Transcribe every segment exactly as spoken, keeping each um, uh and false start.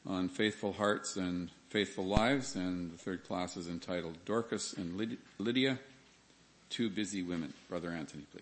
on Faithful Hearts and Faithful Lives, and the third class is entitled Dorcas and Lyd- Lydia, Two Busy Women. Brother Anthony, please.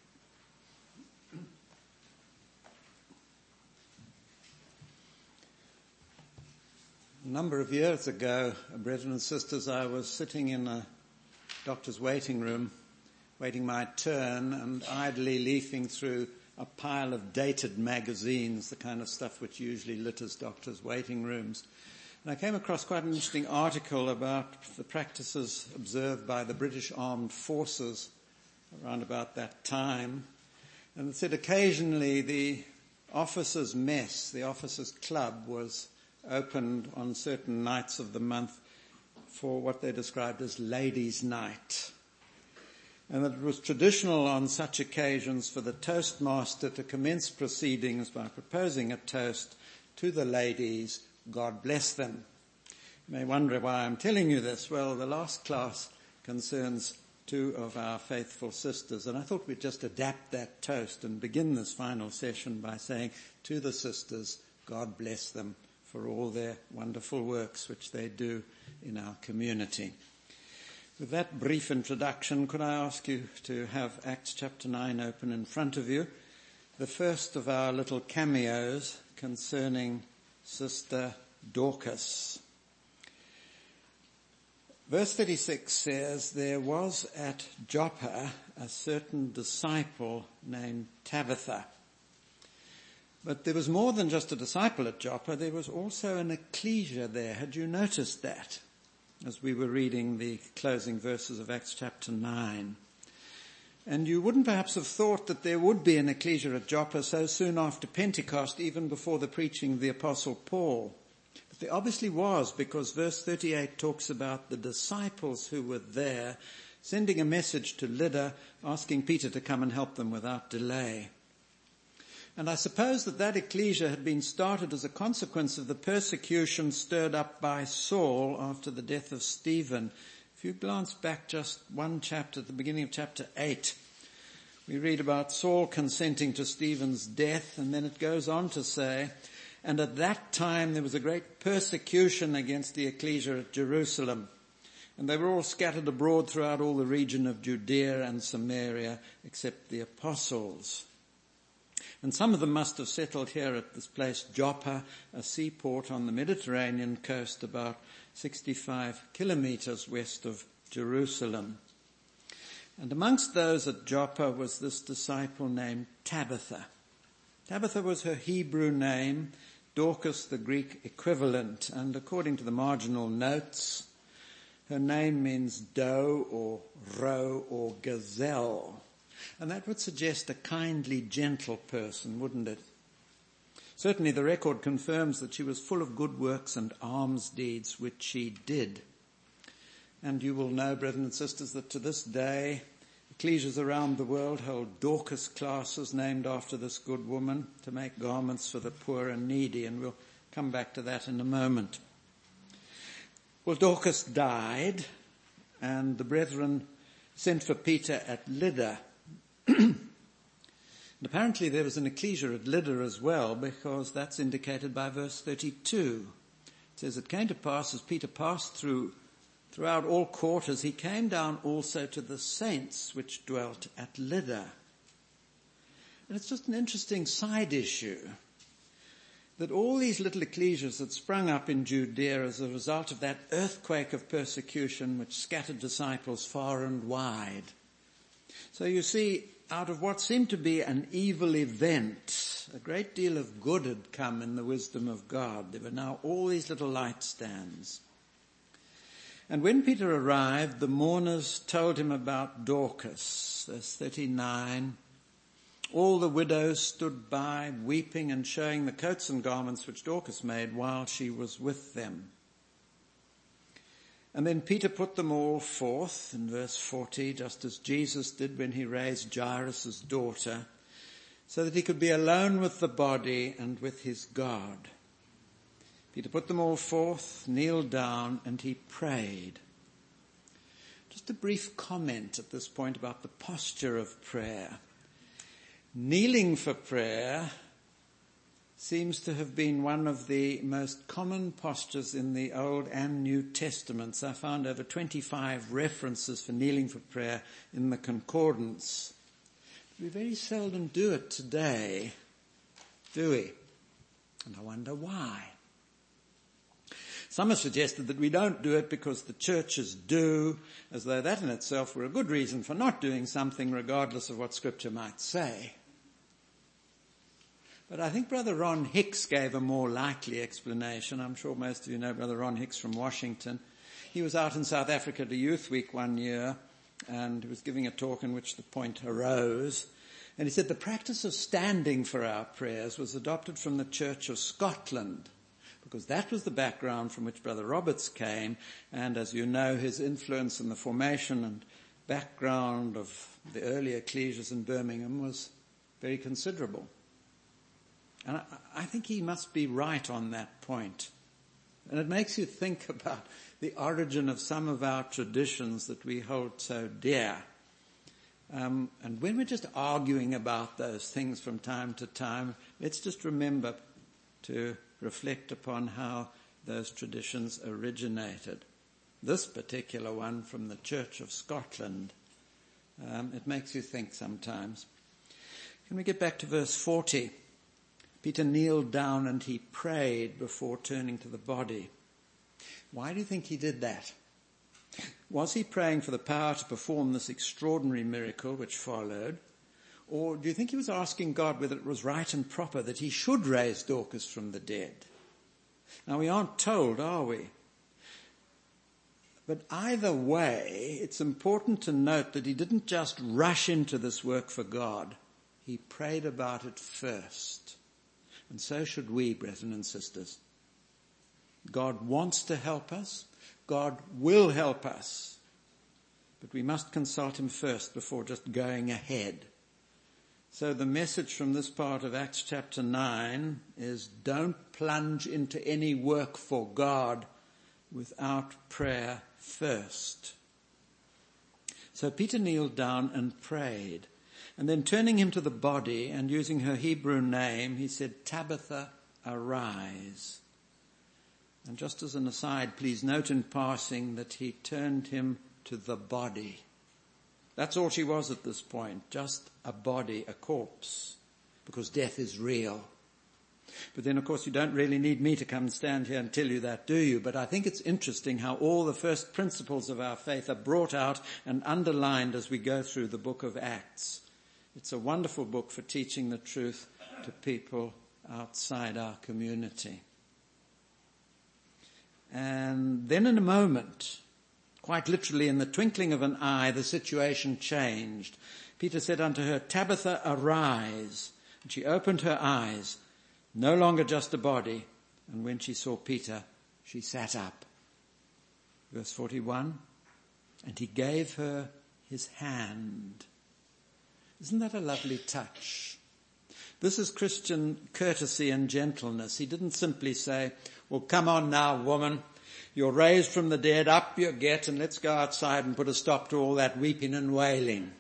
A number of years ago, brethren and sisters, I was sitting in a doctor's waiting room, waiting my turn, and idly leafing through a pile of dated magazines, the kind of stuff which usually litters doctors' waiting rooms. And I came across quite an interesting article about the practices observed by the British Armed Forces around about that time. And it said occasionally the officers' mess, the officers' club, was opened on certain nights of the month for what they described as ladies' night. And that it was traditional on such occasions for the toastmaster to commence proceedings by proposing a toast to the ladies, God bless them. You may wonder why I'm telling you this. Well, the last class concerns two of our faithful sisters, and I thought we'd just adapt that toast and begin this final session by saying, to the sisters, God bless them for all their wonderful works which they do in our community. With that brief introduction, could I ask you to have Acts chapter nine open in front of you, the first of our little cameos concerning Sister Dorcas. Verse thirty-six says, there was at Joppa a certain disciple named Tabitha. But there was more than just a disciple at Joppa, there was also an ecclesia there. Had you noticed that as we were reading the closing verses of Acts chapter nine? And you wouldn't perhaps have thought that there would be an ecclesia at Joppa so soon after Pentecost, even before the preaching of the Apostle Paul. But there obviously was, because verse thirty-eight talks about the disciples who were there sending a message to Lydda, asking Peter to come and help them without delay. And I suppose that that ecclesia had been started as a consequence of the persecution stirred up by Saul after the death of Stephen. If you glance back just one chapter, at the beginning of chapter eight, we read about Saul consenting to Stephen's death, and then it goes on to say, and at that time there was a great persecution against the ecclesia at Jerusalem, and they were all scattered abroad throughout all the region of Judea and Samaria, except the apostles. And some of them must have settled here at this place, Joppa, a seaport on the Mediterranean coast about sixty-five kilometers west of Jerusalem. And amongst those at Joppa was this disciple named Tabitha. Tabitha was her Hebrew name, Dorcas the Greek equivalent, and according to the marginal notes, her name means doe or roe or gazelle. And that would suggest a kindly, gentle person, wouldn't it? Certainly the record confirms that she was full of good works and alms deeds, which she did. And you will know, brethren and sisters, that to this day, ecclesias around the world hold Dorcas classes named after this good woman to make garments for the poor and needy, and we'll come back to that in a moment. Well, Dorcas died, and the brethren sent for Peter at Lydda. And apparently there was an ecclesia at Lydda as well, because that's indicated by verse thirty-two. It says, it came to pass as Peter passed through throughout all quarters, he came down also to the saints which dwelt at Lydda. And it's just an interesting side issue that all these little ecclesias that sprung up in Judea as a result of that earthquake of persecution which scattered disciples far and wide. So you see, out of what seemed to be an evil event, a great deal of good had come in the wisdom of God. There were now all these little light stands. And when Peter arrived, the mourners told him about Dorcas. Verse thirty-nine, all the widows stood by, weeping and showing the coats and garments which Dorcas made while she was with them. And then Peter put them all forth in verse forty, just as Jesus did when he raised Jairus' daughter, so that he could be alone with the body and with his God. Peter put them all forth, kneeled down, and he prayed. Just a brief comment at this point about the posture of prayer. Kneeling for prayer seems to have been one of the most common postures in the Old and New Testaments. I found over twenty-five references for kneeling for prayer in the concordance. We very seldom do it today, do we? And I wonder why. Some have suggested that we don't do it because the churches do, as though that in itself were a good reason for not doing something regardless of what Scripture might say. But I think Brother Ron Hicks gave a more likely explanation. I'm sure most of you know Brother Ron Hicks from Washington. He was out in South Africa at a youth week one year, and he was giving a talk in which the point arose. And he said the practice of standing for our prayers was adopted from the Church of Scotland, because that was the background from which Brother Roberts came, and as you know, his influence in the formation and background of the early ecclesias in Birmingham was very considerable. And I, I think he must be right on that point. And it makes you think about the origin of some of our traditions that we hold so dear. Um, and when we're just arguing about those things from time to time, let's just remember to reflect upon how those traditions originated. This particular one from the Church of Scotland, um, it makes you think sometimes. Can we get back to verse forty? Peter kneeled down and he prayed before turning to the body. Why do you think he did that? Was he praying for the power to perform this extraordinary miracle which followed? Or do you think he was asking God whether it was right and proper that he should raise Dorcas from the dead? Now, we aren't told, are we? But either way, it's important to note that he didn't just rush into this work for God. He prayed about it first. And so should we, brethren and sisters. God wants to help us. God will help us. But we must consult him first before just going ahead. So the message from this part of Acts chapter nine is don't plunge into any work for God without prayer first. So Peter kneeled down and prayed. And then turning him to the body and using her Hebrew name, he said, Tabitha, arise. And just as an aside, please note in passing that he turned him to the body. That's all she was at this point, just a body, a corpse, because death is real. But then, of course, you don't really need me to come and stand here and tell you that, do you? But I think it's interesting how all the first principles of our faith are brought out and underlined as we go through the book of Acts. It's a wonderful book for teaching the truth to people outside our community. And then in a moment, quite literally in the twinkling of an eye, the situation changed. Peter said unto her, Tabitha, arise. And she opened her eyes, no longer just a body. And when she saw Peter, she sat up. Verse forty-one, and he gave her his hand. Isn't that a lovely touch? This is Christian courtesy and gentleness. He didn't simply say, well, come on now, woman. You're raised from the dead, up you get, and let's go outside and put a stop to all that weeping and wailing.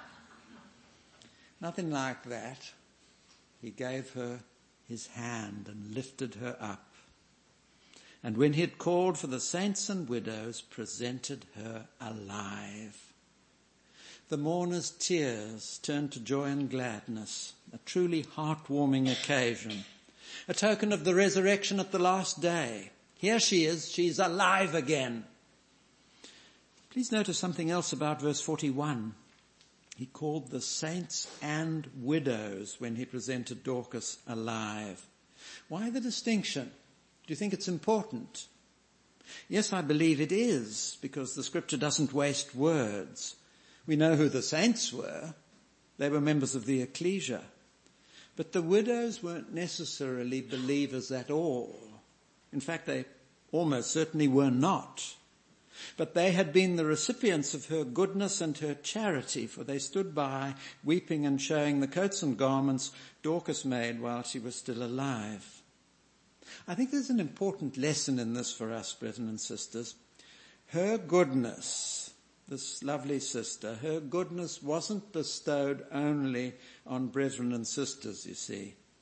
Nothing like that. He gave her his hand and lifted her up. And when he had called for the saints and widows, presented her alive. The mourner's tears turned to joy and gladness, a truly heartwarming occasion, a token of the resurrection at the last day. Here she is, she's alive again. Please notice something else about verse forty-one. He called the saints and widows when he presented Dorcas alive. Why the distinction? Do you think it's important? Yes, I believe it is, because the scripture doesn't waste words. We know who the saints were. They were members of the ecclesia. But the widows weren't necessarily believers at all. In fact, they almost certainly were not. But they had been the recipients of her goodness and her charity, for they stood by, weeping and showing the coats and garments Dorcas made while she was still alive. I think there's an important lesson in this for us, brethren and sisters. Her goodness, this lovely sister, her goodness wasn't bestowed only on brethren and sisters, you see.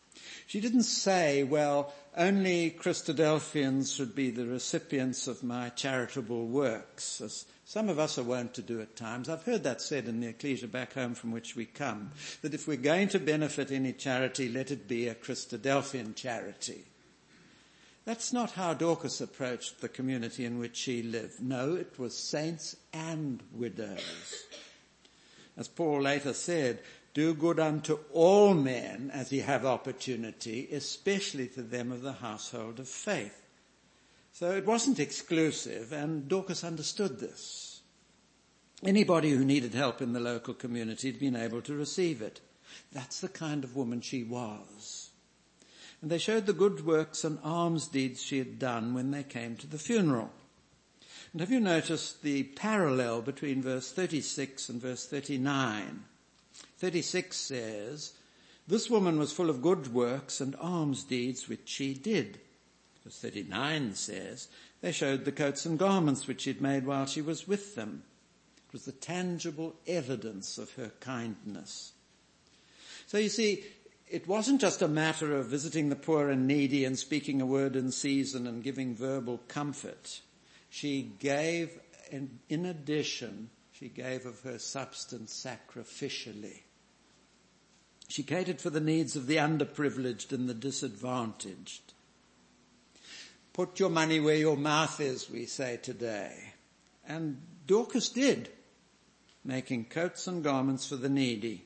She didn't say, well, only Christadelphians should be the recipients of my charitable works, as some of us are wont to do at times. I've heard that said in the ecclesia back home from which we come, that if we're going to benefit any charity, let it be a Christadelphian charity. That's not how Dorcas approached the community in which she lived. No, it was saints and widows. As Paul later said, do good unto all men as ye have opportunity, especially to them of the household of faith. So it wasn't exclusive, and Dorcas understood this. Anybody who needed help in the local community had been able to receive it. That's the kind of woman she was. And they showed the good works and alms deeds she had done when they came to the funeral. And have you noticed the parallel between verse thirty-six and verse thirty-nine? thirty-six says, this woman was full of good works and alms deeds which she did. Verse thirty-nine says, they showed the coats and garments which she'd made while she was with them. It was the tangible evidence of her kindness. So you see, it wasn't just a matter of visiting the poor and needy and speaking a word in season and giving verbal comfort. She gave, in, in addition, she gave of her substance sacrificially. She catered for the needs of the underprivileged and the disadvantaged. Put your money where your mouth is, we say today. And Dorcas did, making coats and garments for the needy.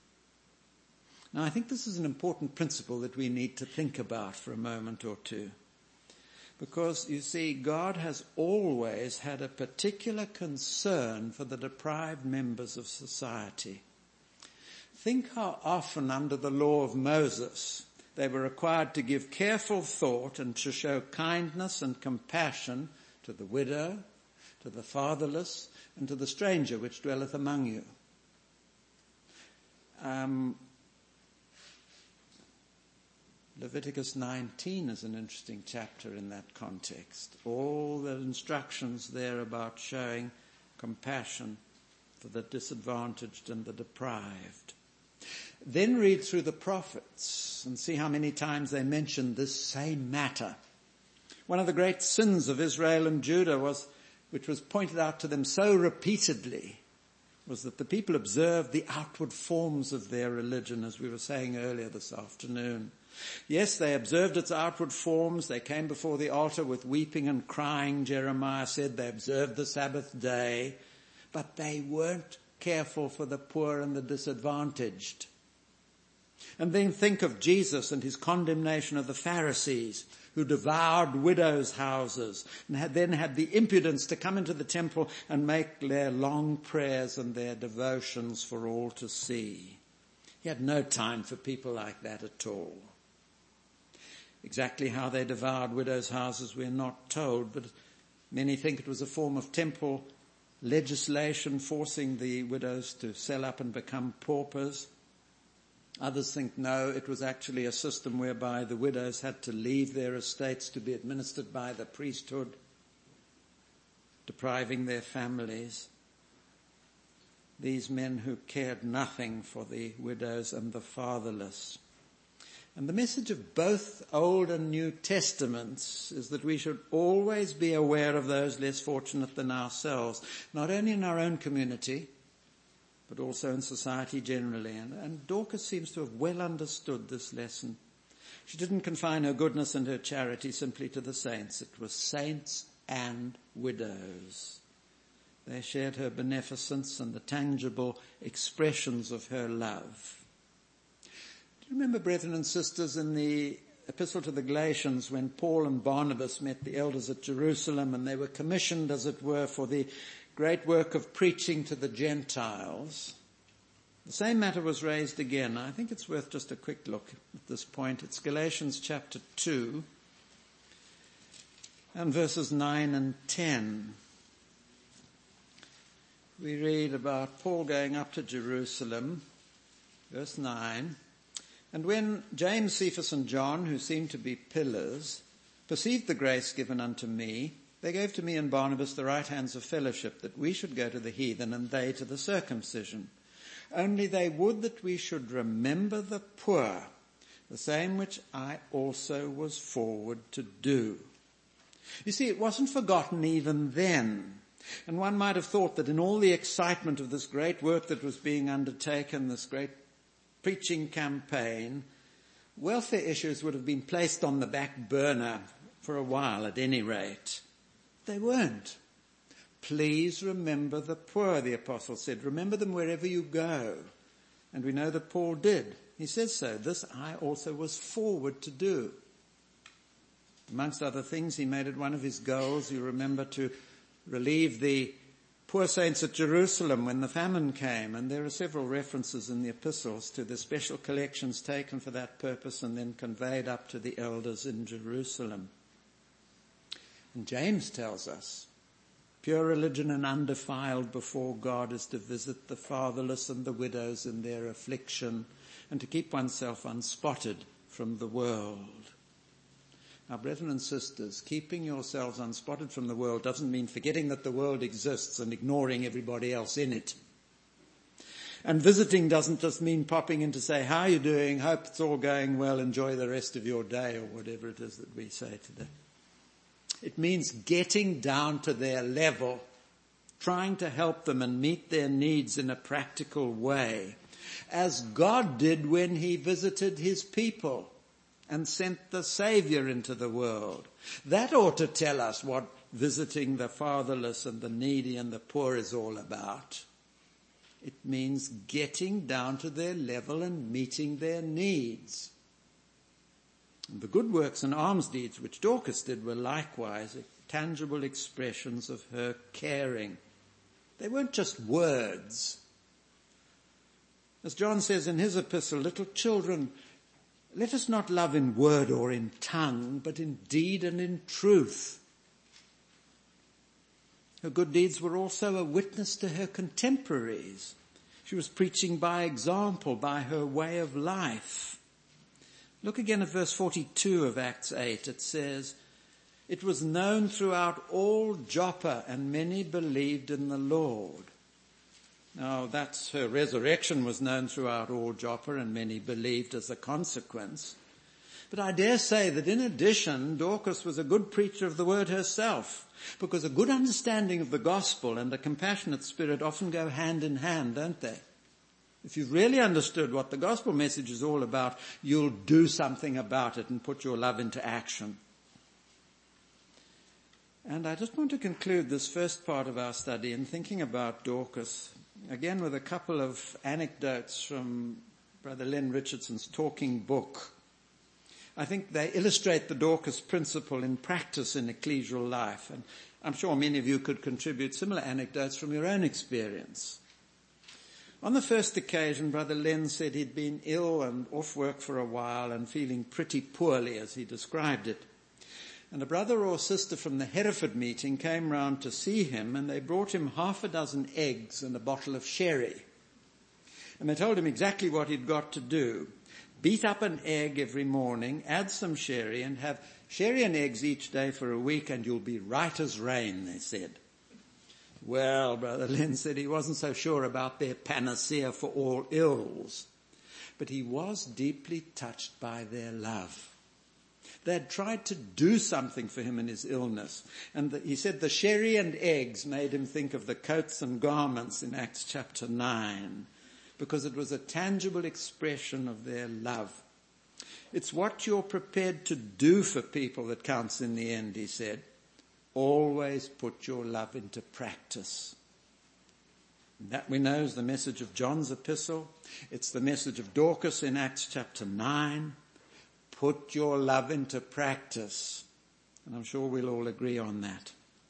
Now, I think this is an important principle that we need to think about for a moment or two. Because, you see, God has always had a particular concern for the deprived members of society. Think how often under the law of Moses they were required to give careful thought and to show kindness and compassion to the widow, to the fatherless, and to the stranger which dwelleth among you. Um, Leviticus nineteen is an interesting chapter in that context. All the instructions there about showing compassion for the disadvantaged and the deprived. Then read through the prophets and see how many times they mention this same matter. One of the great sins of Israel and Judah was, which was pointed out to them so repeatedly, was that the people observed the outward forms of their religion, as we were saying earlier this afternoon. Yes, they observed its outward forms. They came before the altar with weeping and crying, Jeremiah said. They observed the Sabbath day, but they weren't careful for the poor and the disadvantaged. And then think of Jesus and his condemnation of the Pharisees, who devoured widows' houses and had then had the impudence to come into the temple and make their long prayers and their devotions for all to see. He had no time for people like that at all. Exactly how they devoured widows' houses we're not told, but many think it was a form of temple legislation forcing the widows to sell up and become paupers. Others think no, it was actually a system whereby the widows had to leave their estates to be administered by the priesthood, depriving their families. These men who cared nothing for the widows and the fatherless. And the message of both Old and New Testaments is that we should always be aware of those less fortunate than ourselves, not only in our own community, but also in society generally. And, and Dorcas seems to have well understood this lesson. She didn't confine her goodness and her charity simply to the saints. It was saints and widows. They shared her beneficence and the tangible expressions of her love. Do you remember, brethren and sisters, in the Epistle to the Galatians when Paul and Barnabas met the elders at Jerusalem and they were commissioned, as it were, for the great work of preaching to the Gentiles? The same matter was raised again. I think it's worth just a quick look at this point. It's Galatians chapter two and verses nine and ten. We read about Paul going up to Jerusalem, verse nine. And when James, Cephas and John, who seemed to be pillars, perceived the grace given unto me, they gave to me and Barnabas the right hands of fellowship, that we should go to the heathen and they to the circumcision. Only they would that we should remember the poor, the same which I also was forward to do. You see, it wasn't forgotten even then. And one might have thought that in all the excitement of this great work that was being undertaken, this great preaching campaign, welfare issues would have been placed on the back burner for a while at any rate. They weren't. Please remember the poor, the apostle said. Remember them wherever you go. And we know that Paul did. He says so. This I also was forward to do. Amongst other things, he made it one of his goals, you remember, to relieve the poor saints at Jerusalem when the famine came. And there are several references in the epistles to the special collections taken for that purpose and then conveyed up to the elders in Jerusalem. And James tells us, pure religion and undefiled before God is to visit the fatherless and the widows in their affliction and to keep oneself unspotted from the world. Now, brethren and sisters, keeping yourselves unspotted from the world doesn't mean forgetting that the world exists and ignoring everybody else in it. And visiting doesn't just mean popping in to say, how are you doing? Hope it's all going well. Enjoy the rest of your day, or whatever it is that we say today. It means getting down to their level, trying to help them and meet their needs in a practical way, as God did when he visited his people and sent the Savior into the world. That ought to tell us what visiting the fatherless and the needy and the poor is all about. It means getting down to their level and meeting their needs. And the good works and alms deeds which Dorcas did were likewise tangible expressions of her caring. They weren't just words. As John says in his epistle, little children, let us not love in word or in tongue, but in deed and in truth. Her good deeds were also a witness to her contemporaries. She was preaching by example, by her way of life. Look again at verse forty-two of Acts eight. It says, it was known throughout all Joppa, and many believed in the Lord. Now, that's her resurrection was known throughout all Joppa, and many believed as a consequence. But I dare say that in addition, Dorcas was a good preacher of the word herself, because a good understanding of the gospel and a compassionate spirit often go hand in hand, don't they? If you've really understood what the gospel message is all about, you'll do something about it and put your love into action. And I just want to conclude this first part of our study in thinking about Dorcas, again with a couple of anecdotes from Brother Len Richardson's talking book. I think they illustrate the Dorcas principle in practice in ecclesial life. And I'm sure many of you could contribute similar anecdotes from your own experience. On the first occasion, Brother Len said he'd been ill and off work for a while and feeling pretty poorly, as he described it. And a brother or sister from the Hereford meeting came round to see him, and they brought him half a dozen eggs and a bottle of sherry. And they told him exactly what he'd got to do. Beat up an egg every morning, add some sherry, and have sherry and eggs each day for a week, and you'll be right as rain, they said. Well, Brother Len said he wasn't so sure about their panacea for all ills, but he was deeply touched by their love. They had tried to do something for him in his illness. And the, he said the sherry and eggs made him think of the coats and garments in Acts chapter nine, because it was a tangible expression of their love. It's what you're prepared to do for people that counts in the end, he said. Always put your love into practice. And that we know is the message of John's epistle. It's the message of Dorcas in Acts chapter nine. Put your love into practice. And I'm sure we'll all agree on that.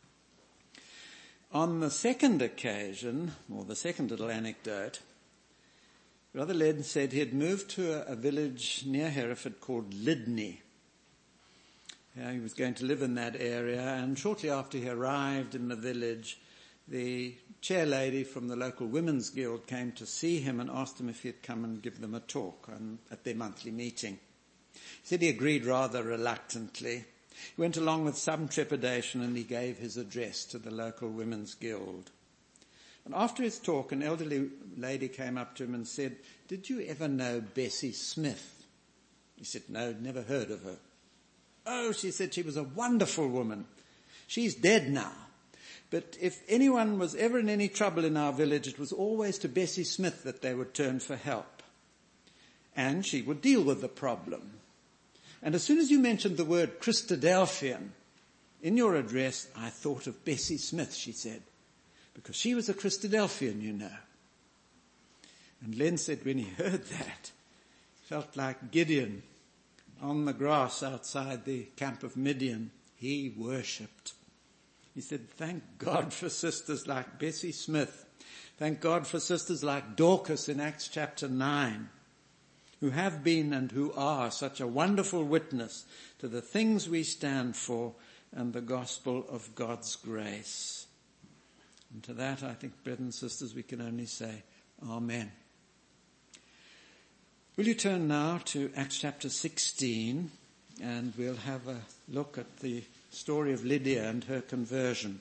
On the second occasion, or the second little anecdote, Brother Len said he had moved to a, a village near Hereford called Lydney. Yeah, he was going to live in that area, and shortly after he arrived in the village, the chair lady from the local women's guild came to see him and asked him if he'd come and give them a talk on, at their monthly meeting. He said he agreed rather reluctantly. He went along with some trepidation, and he gave his address to the local women's guild. And after his talk, an elderly lady came up to him and said, "Did you ever know Bessie Smith?" He said, no, never heard of her. Oh, she said she was a wonderful woman. She's dead now. But if anyone was ever in any trouble in our village, it was always to Bessie Smith that they would turn for help. And she would deal with the problem. And as soon as you mentioned the word Christadelphian in your address, I thought of Bessie Smith, she said, because she was a Christadelphian, you know. And Len said when he heard that, felt like Gideon on the grass outside the camp of Midian. He worshipped. He said, thank God for sisters like Bessie Smith. Thank God for sisters like Dorcas in Acts chapter nine, who have been and who are such a wonderful witness to the things we stand for and the gospel of God's grace. And to that, I think, brethren and sisters, we can only say, Amen. Will you turn now to Acts chapter sixteen, and we'll have a look at the story of Lydia and her conversion.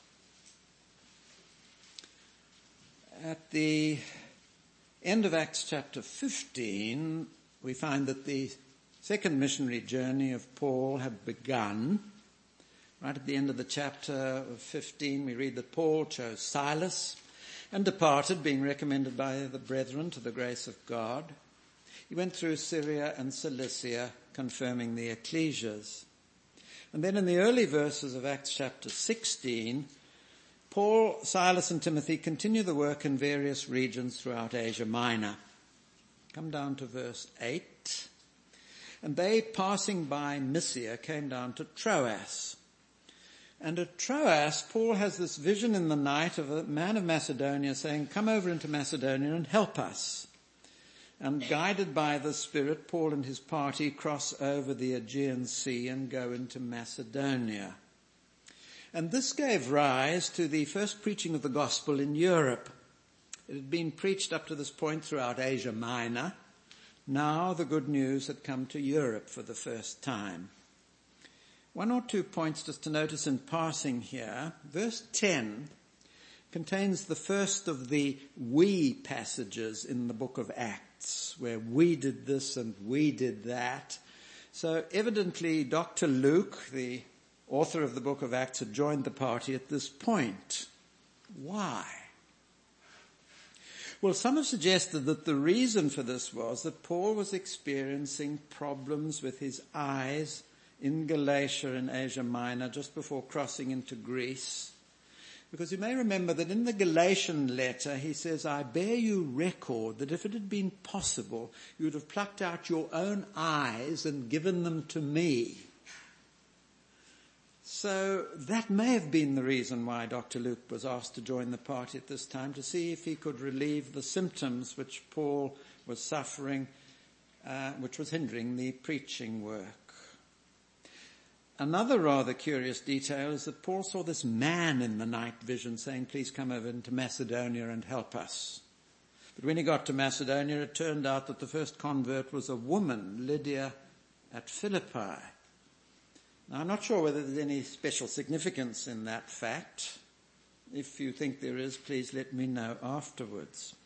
At the end of Acts chapter fifteen, we find that the second missionary journey of Paul had begun. Right at the end of the chapter of fifteen, we read that Paul chose Silas and departed, being recommended by the brethren to the grace of God. He went through Syria and Cilicia, confirming the ecclesias. And then in the early verses of Acts chapter sixteen, Paul, Silas and Timothy continue the work in various regions throughout Asia Minor. Come down to verse eight. And they, passing by Mysia, came down to Troas. And at Troas, Paul has this vision in the night of a man of Macedonia saying, come over into Macedonia and help us. And guided by the Spirit, Paul and his party cross over the Aegean Sea and go into Macedonia. And this gave rise to the first preaching of the gospel in Europe. It had been preached up to this point throughout Asia Minor. Now the good news had come to Europe for the first time. One or two points just to notice in passing here. Verse ten contains the first of the we passages in the book of Acts, where we did this and we did that. So evidently Doctor Luke, the author of the book of Acts, had joined the party at this point. Why? Well, some have suggested that the reason for this was that Paul was experiencing problems with his eyes in Galatia and Asia Minor just before crossing into Greece. Because you may remember that in the Galatian letter he says, I bear you record that if it had been possible, you would have plucked out your own eyes and given them to me. So that may have been the reason why Doctor Luke was asked to join the party at this time, to see if he could relieve the symptoms which Paul was suffering, uh, which was hindering the preaching work. Another rather curious detail is that Paul saw this man in the night vision saying, please come over into Macedonia and help us. But when he got to Macedonia, it turned out that the first convert was a woman, Lydia, at Philippi. Now, I'm not sure whether there's any special significance in that fact. If you think there is, please let me know afterwards.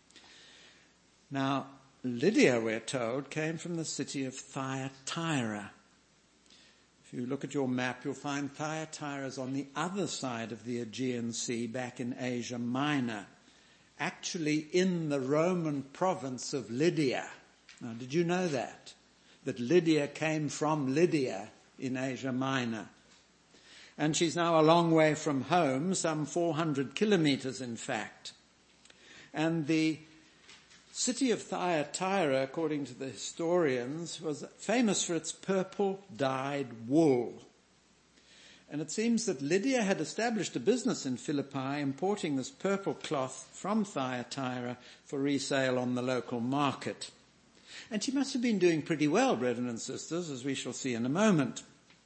Now, Lydia, we're told, came from the city of Thyatira. If you look at your map, you'll find Thyatira is on the other side of the Aegean Sea, back in Asia Minor, actually in the Roman province of Lydia. Now, did you know that? That Lydia came from Lydia in Asia Minor. And she's now a long way from home, some four hundred kilometers in fact. And the city of Thyatira, according to the historians, was famous for its purple dyed wool. And it seems that Lydia had established a business in Philippi importing this purple cloth from Thyatira for resale on the local market. And she must have been doing pretty well, brethren and sisters, as we shall see in a moment.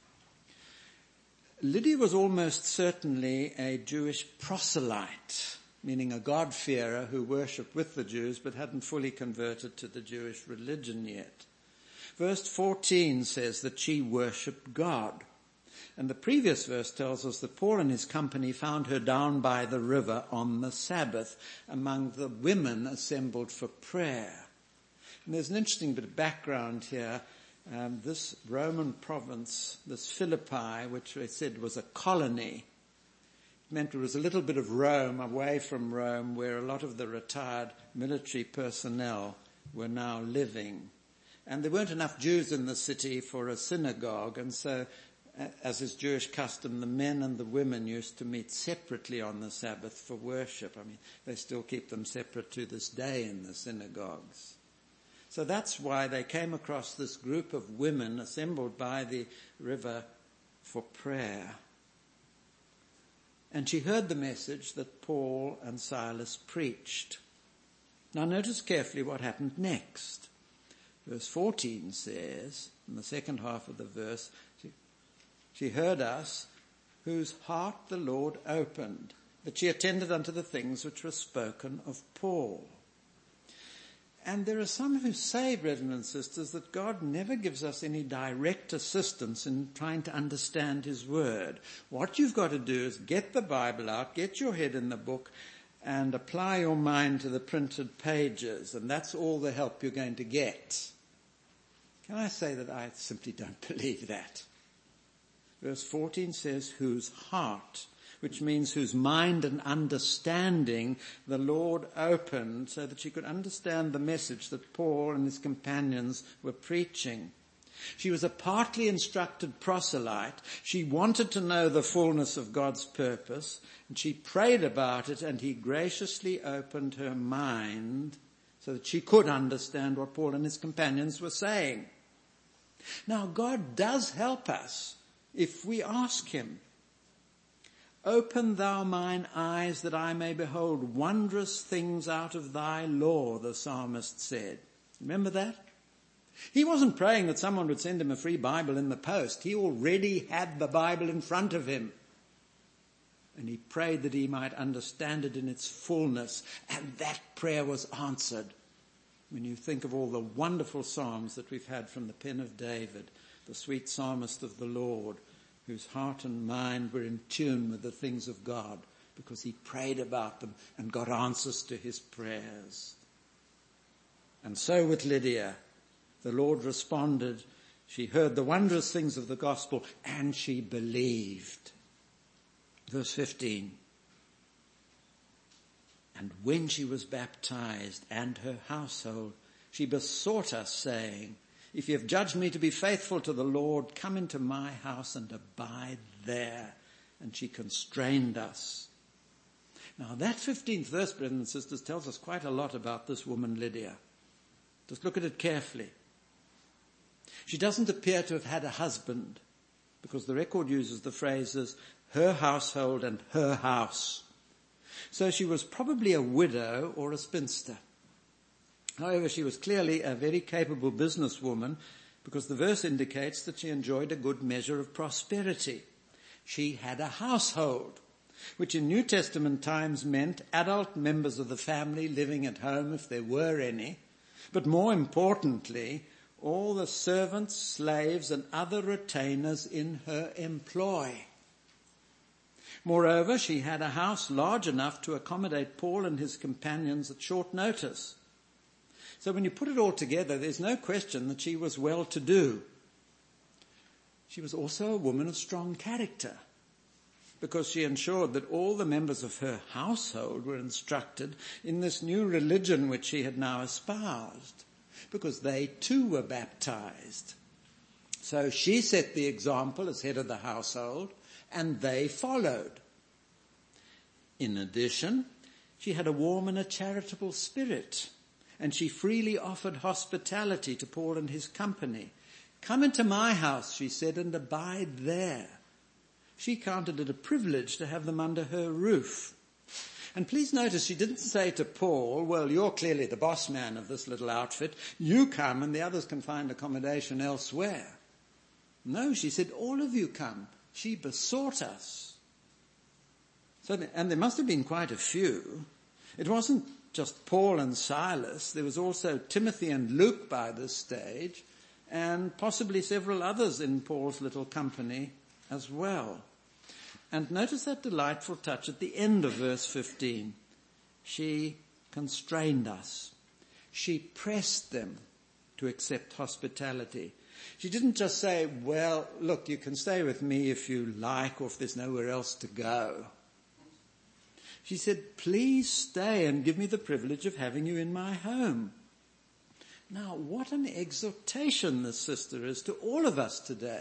Lydia was almost certainly a Jewish proselyte, meaning a God-fearer who worshipped with the Jews but hadn't fully converted to the Jewish religion yet. Verse fourteen says that she worshipped God. And the previous verse tells us that Paul and his company found her down by the river on the Sabbath among the women assembled for prayer. And there's an interesting bit of background here. um, this Roman province, this Philippi, which they said was a colony, meant it was a little bit of Rome, away from Rome, where a lot of the retired military personnel were now living. And there weren't enough Jews in the city for a synagogue, and so, as is Jewish custom, the men and the women used to meet separately on the Sabbath for worship. I mean, they still keep them separate to this day in the synagogues. So that's why they came across this group of women assembled by the river for prayer. And she heard the message that Paul and Silas preached. Now notice carefully what happened next. Verse fourteen says, in the second half of the verse, she, she heard us, whose heart the Lord opened, that she attended unto the things which were spoken of Paul. And there are some who say, brethren and sisters, that God never gives us any direct assistance in trying to understand his word. What you've got to do is get the Bible out, get your head in the book, and apply your mind to the printed pages. And that's all the help you're going to get. Can I say that I simply don't believe that? Verse fourteen says, whose heart, which means whose mind and understanding the Lord opened so that she could understand the message that Paul and his companions were preaching. She was a partly instructed proselyte. She wanted to know the fullness of God's purpose, and she prayed about it, and he graciously opened her mind so that she could understand what Paul and his companions were saying. Now, God does help us if we ask him. Open thou mine eyes that I may behold wondrous things out of thy law, the psalmist said. Remember that? He wasn't praying that someone would send him a free Bible in the post. He already had the Bible in front of him. And he prayed that he might understand it in its fullness. And that prayer was answered. When you think of all the wonderful psalms that we've had from the pen of David, the sweet psalmist of the Lord, whose heart and mind were in tune with the things of God because he prayed about them and got answers to his prayers. And so with Lydia, the Lord responded. She heard the wondrous things of the gospel and she believed. Verse fifteen. And when she was baptized and her household, she besought us, saying, if you have judged me to be faithful to the Lord, come into my house and abide there. And she constrained us. Now that fifteenth verse, brothers and sisters, tells us quite a lot about this woman Lydia. Just look at it carefully. She doesn't appear to have had a husband, because the record uses the phrases, her household and her house. So she was probably a widow or a spinster. However, she was clearly a very capable businesswoman because the verse indicates that she enjoyed a good measure of prosperity. She had a household, which in New Testament times meant adult members of the family living at home if there were any, but more importantly, all the servants, slaves, and other retainers in her employ. Moreover, she had a house large enough to accommodate Paul and his companions at short notice. So when you put it all together, there's no question that she was well-to-do. She was also a woman of strong character, because she ensured that all the members of her household were instructed in this new religion which she had now espoused, because they too were baptized. So she set the example as head of the household, and they followed. In addition, she had a warm and a charitable spirit, and she freely offered hospitality to Paul and his company. Come into my house, she said, and abide there. She counted it a privilege to have them under her roof. And please notice she didn't say to Paul, well, you're clearly the boss man of this little outfit. You come and the others can find accommodation elsewhere. No, she said, all of you come. She besought us. So, and there must have been quite a few. It wasn't just Paul and Silas. There was also Timothy and Luke by this stage, and possibly several others in Paul's little company as well. And notice that delightful touch at the end of verse fifteen. She constrained us. She pressed them to accept hospitality. She didn't just say, well, look, you can stay with me if you like or if there's nowhere else to go. She said, please stay and give me the privilege of having you in my home. Now, what an exhortation this sister is to all of us today.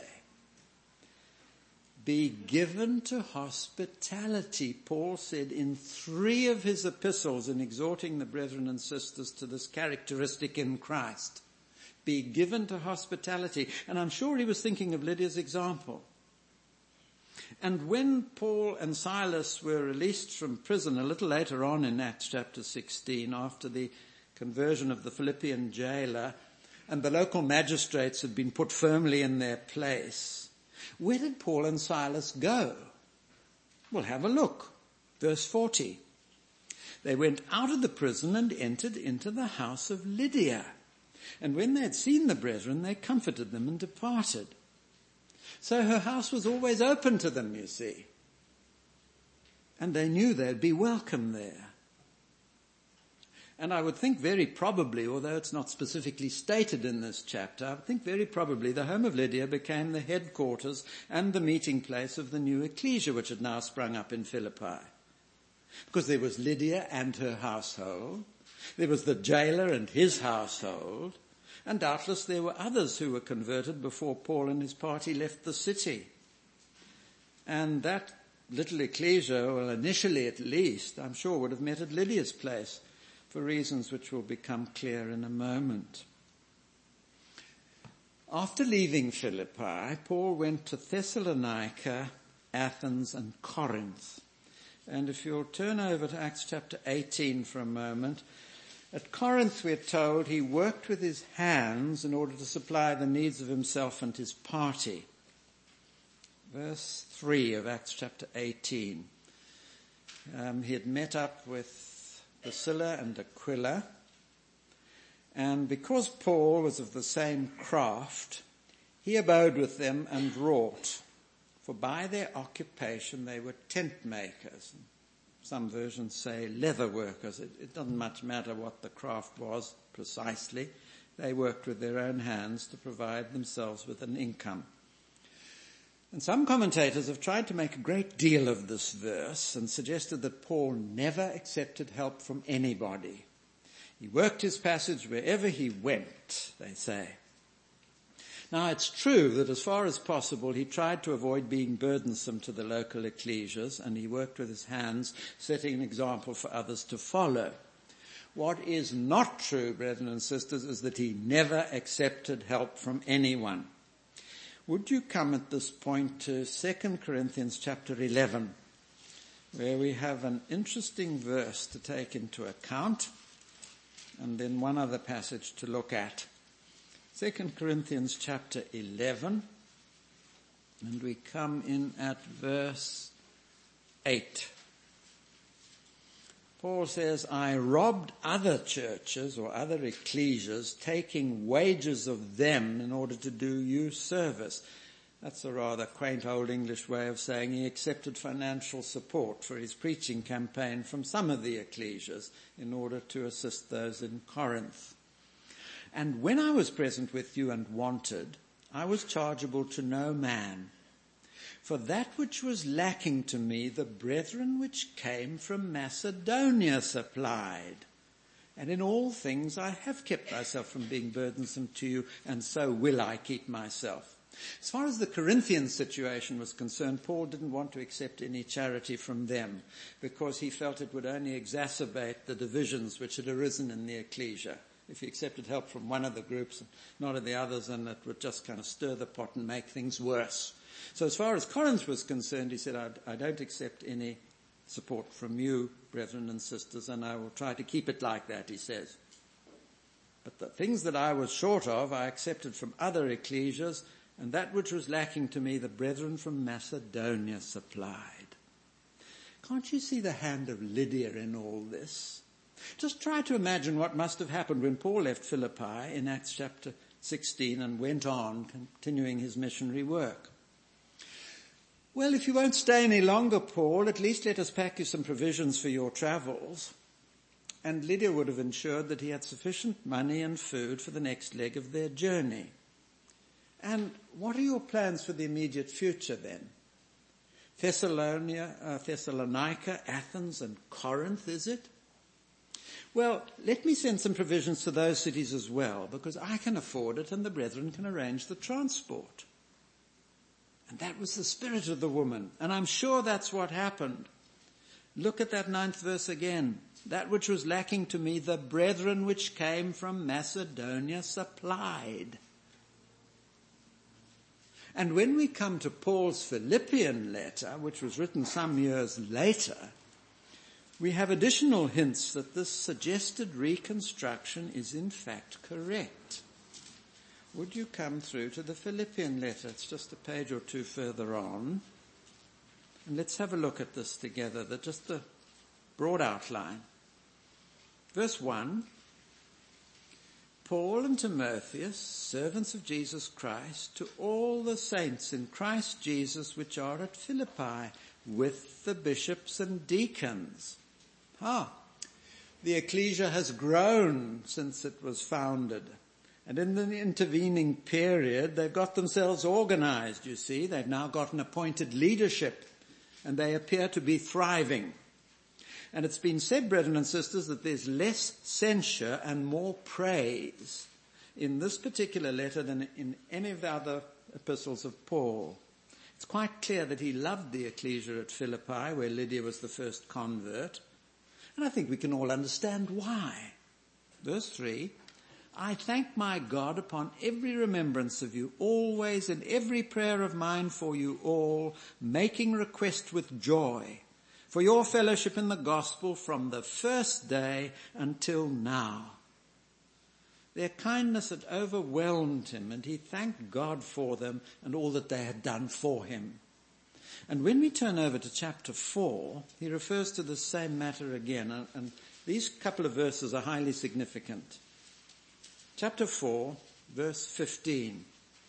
Be given to hospitality, Paul said in three of his epistles in exhorting the brethren and sisters to this characteristic in Christ. Be given to hospitality. And I'm sure he was thinking of Lydia's example. And when Paul and Silas were released from prison a little later on in Acts chapter sixteen, after the conversion of the Philippian jailer, and the local magistrates had been put firmly in their place, where did Paul and Silas go? Well, have a look. Verse forty. They went out of the prison and entered into the house of Lydia. And when they had seen the brethren, they comforted them and departed. So her house was always open to them, you see. And they knew they'd be welcome there. And I would think very probably, although it's not specifically stated in this chapter, I would think very probably the home of Lydia became the headquarters and the meeting place of the new ecclesia which had now sprung up in Philippi. Because there was Lydia and her household, there was the jailer and his household, and doubtless there were others who were converted before Paul and his party left the city. And that little ecclesia, well initially at least, I'm sure would have met at Lydia's place, for reasons which will become clear in a moment. After leaving Philippi, Paul went to Thessalonica, Athens and Corinth. And if you'll turn over to Acts chapter eighteen for a moment, at Corinth we're told he worked with his hands in order to supply the needs of himself and his party. Verse three of Acts chapter eighteen. Um, he had met up with Priscilla and Aquila, and because Paul was of the same craft, he abode with them and wrought, for by their occupation they were tent makers. Some versions say leather workers. It, it doesn't much matter what the craft was precisely. They worked with their own hands to provide themselves with an income. And some commentators have tried to make a great deal of this verse and suggested that Paul never accepted help from anybody. He worked his passage wherever he went, they say. Now it's true that as far as possible he tried to avoid being burdensome to the local ecclesias, and he worked with his hands, setting an example for others to follow. What is not true, brethren and sisters, is that he never accepted help from anyone. Would you come at this point to Second Corinthians chapter eleven, where we have an interesting verse to take into account, and then one other passage to look at. Second Corinthians chapter eleven, and we come in at verse eight. Paul says, I robbed other churches or other ecclesias, taking wages of them in order to do you service. That's a rather quaint old English way of saying he accepted financial support for his preaching campaign from some of the ecclesias in order to assist those in Corinth. And when I was present with you and wanted, I was chargeable to no man. For that which was lacking to me, the brethren which came from Macedonia supplied. And in all things I have kept myself from being burdensome to you, and so will I keep myself. As far as the Corinthian situation was concerned, Paul didn't want to accept any charity from them, because he felt it would only exacerbate the divisions which had arisen in the ecclesia. If he accepted help from one of the groups and not of the others, and it would just kind of stir the pot and make things worse. So as far as Corinth was concerned, he said, I, I don't accept any support from you, brethren and sisters, and I will try to keep it like that, he says. But the things that I was short of, I accepted from other ecclesias, and that which was lacking to me, the brethren from Macedonia supplied. Can't you see the hand of Lydia in all this? Just try to imagine what must have happened when Paul left Philippi in Acts chapter sixteen and went on, continuing his missionary work. Well, if you won't stay any longer, Paul, at least let us pack you some provisions for your travels. And Lydia would have ensured that he had sufficient money and food for the next leg of their journey. And what are your plans for the immediate future then? Thessalonica, uh, Thessalonica, Athens and Corinth, is it? Well, let me send some provisions to those cities as well, because I can afford it and the brethren can arrange the transport. And that was the spirit of the woman, and I'm sure that's what happened. Look at that ninth verse again. That which was lacking to me, the brethren which came from Macedonia supplied. And when we come to Paul's Philippian letter, which was written some years later, we have additional hints that this suggested reconstruction is in fact correct. Would you come through to the Philippian letter? It's just a page or two further on. And let's have a look at this together, the, just the broad outline. Verse one, Paul and Timotheus, servants of Jesus Christ, to all the saints in Christ Jesus which are at Philippi, with the bishops and deacons. Ah, the ecclesia has grown since it was founded. And in the intervening period, they've got themselves organized, you see. They've now got an appointed leadership, and they appear to be thriving. And it's been said, brethren and sisters, that there's less censure and more praise in this particular letter than in any of the other epistles of Paul. It's quite clear that he loved the ecclesia at Philippi, where Lydia was the first convert. And I think we can all understand why. Verse three, I thank my God upon every remembrance of you, always in every prayer of mine for you all, making request with joy, for your fellowship in the gospel from the first day until now. Their kindness had overwhelmed him, and he thanked God for them and all that they had done for him. And when we turn over to chapter four, he refers to the same matter again, and, and these couple of verses are highly significant. Chapter four, verse fifteen.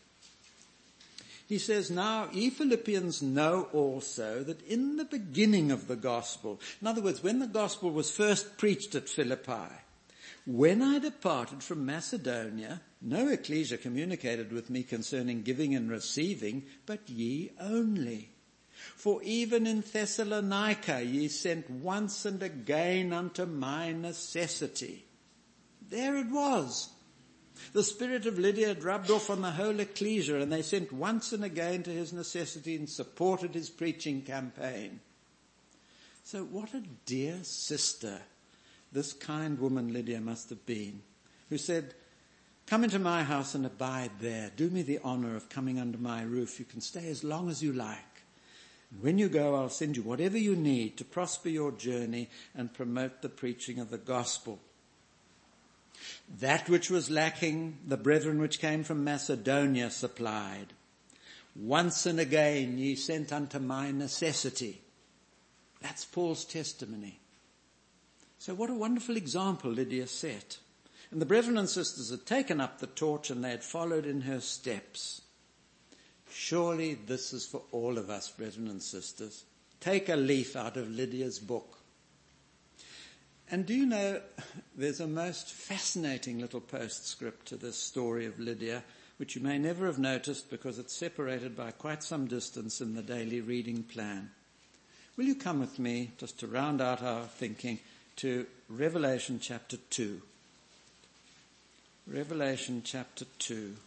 He says, now ye Philippians know also that in the beginning of the gospel, in other words, when the gospel was first preached at Philippi, when I departed from Macedonia, no ecclesia communicated with me concerning giving and receiving, but ye only. For even in Thessalonica ye sent once and again unto my necessity. There it was. The spirit of Lydia had rubbed off on the whole ecclesia, and they sent once and again to his necessity and supported his preaching campaign. So what a dear sister this kind woman Lydia must have been, who said, come into my house and abide there. Do me the honor of coming under my roof. You can stay as long as you like. And when you go, I'll send you whatever you need to prosper your journey and promote the preaching of the gospel. That which was lacking, the brethren which came from Macedonia supplied. Once and again ye sent unto my necessity. That's Paul's testimony. So what a wonderful example Lydia set. And the brethren and sisters had taken up the torch and they had followed in her steps. Surely this is for all of us, brethren and sisters. Take a leaf out of Lydia's book. And do you know, there's a most fascinating little postscript to this story of Lydia, which you may never have noticed because it's separated by quite some distance in the daily reading plan. Will you come with me, just to round out our thinking, to Revelation chapter two. Revelation chapter two.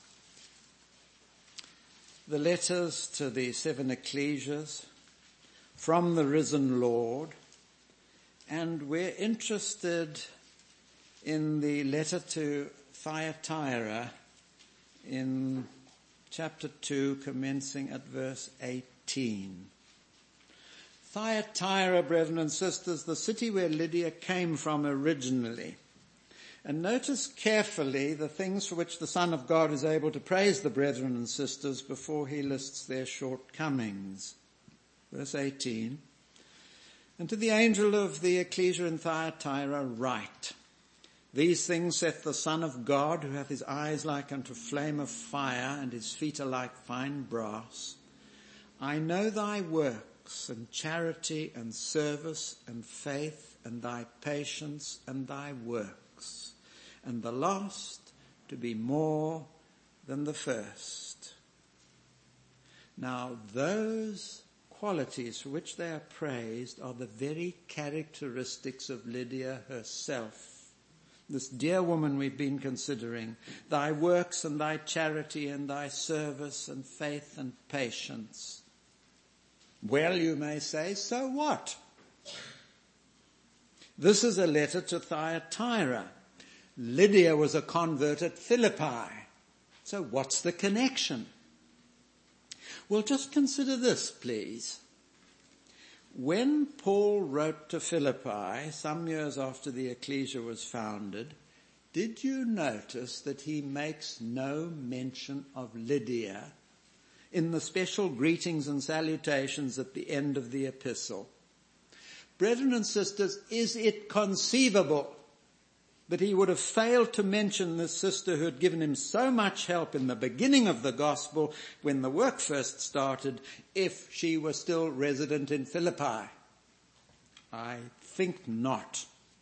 The letters to the seven ecclesias from the risen Lord. And we're interested in the letter to Thyatira in chapter two, commencing at verse eighteen. Thyatira, brethren and sisters, the city where Lydia came from originally. And notice carefully the things for which the Son of God is able to praise the brethren and sisters before he lists their shortcomings. Verse eighteen. And to the angel of the ecclesia in Thyatira write, these things saith the Son of God, who hath his eyes like unto flame of fire, and his feet are like fine brass. I know thy works, and charity, and service, and faith, and thy patience, and thy works, and the last to be more than the first. Now those qualities for which they are praised are the very characteristics of Lydia herself. This dear woman we've been considering, thy works and thy charity and thy service and faith and patience. Well, you may say, so what? This is a letter to Thyatira. Lydia was a convert at Philippi. So what's the connection? Well, just consider this, please. When Paul wrote to Philippi, some years after the ecclesia was founded, did you notice that he makes no mention of Lydia in the special greetings and salutations at the end of the epistle? Brethren and sisters, is it conceivable that he would have failed to mention this sister who had given him so much help in the beginning of the gospel when the work first started, if she was still resident in Philippi? I think not.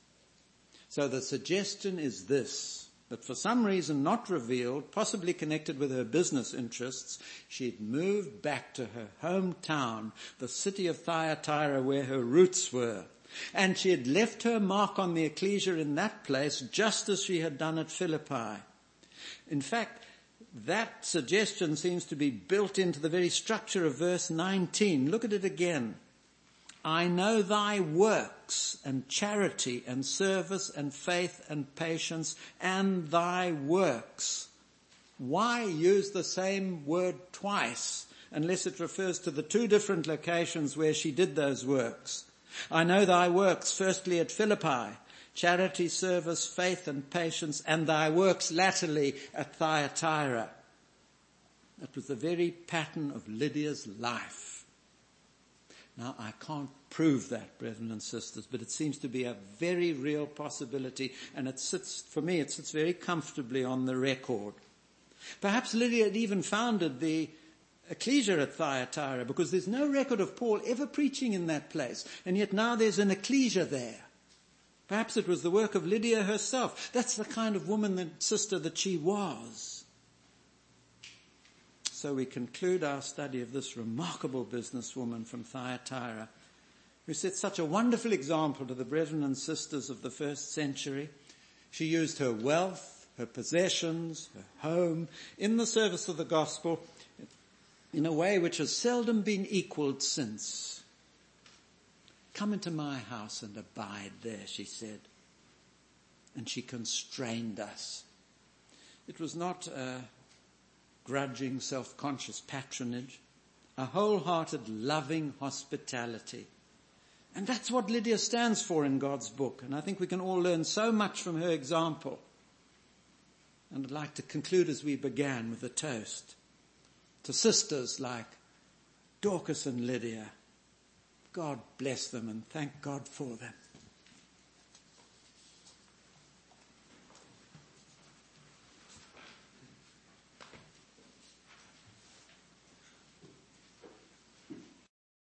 So the suggestion is this, that for some reason not revealed, possibly connected with her business interests, she'd moved back to her hometown, the city of Thyatira where her roots were. And she had left her mark on the ecclesia in that place just as she had done at Philippi. In fact, that suggestion seems to be built into the very structure of verse nineteen. Look at it again. I know thy works and charity and service and faith and patience and thy works. Why use the same word twice unless it refers to the two different locations where she did those works? I know thy works, firstly at Philippi, charity, service, faith and patience, and thy works latterly at Thyatira. That was the very pattern of Lydia's life. Now, I can't prove that, brethren and sisters, but it seems to be a very real possibility, and it sits, for me, it sits very comfortably on the record. Perhaps Lydia had even founded the ecclesia at Thyatira, because there's no record of Paul ever preaching in that place, and yet now there's an ecclesia there. Perhaps it was the work of Lydia herself. That's the kind of woman and sister that she was. So we conclude our study of this remarkable businesswoman from Thyatira, who set such a wonderful example to the brethren and sisters of the first century. She used her wealth, her possessions, her home, in the service of the gospel, in a way which has seldom been equaled since. Come into my house and abide there, she said. And she constrained us. It was not a grudging, self-conscious patronage, a wholehearted, loving hospitality. And that's what Lydia stands for in God's book. And I think we can all learn so much from her example. And I'd like to conclude as we began with a toast to sisters like Dorcas and Lydia. God bless them and thank God for them.